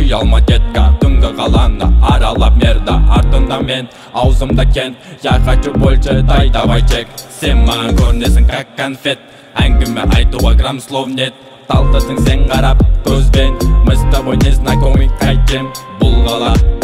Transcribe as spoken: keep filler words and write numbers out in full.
Уялма детка, түнгі қаланда аралап мерда. Артында мен, аузымда кент. Я хочу больше, дай давай чек. Сен маған көрінесің как конфет. Әңгіме айтуға грамм слов нет. Талтысың сен қарап көзбен. Мы с тобой не знакомы, қайтем бұл қала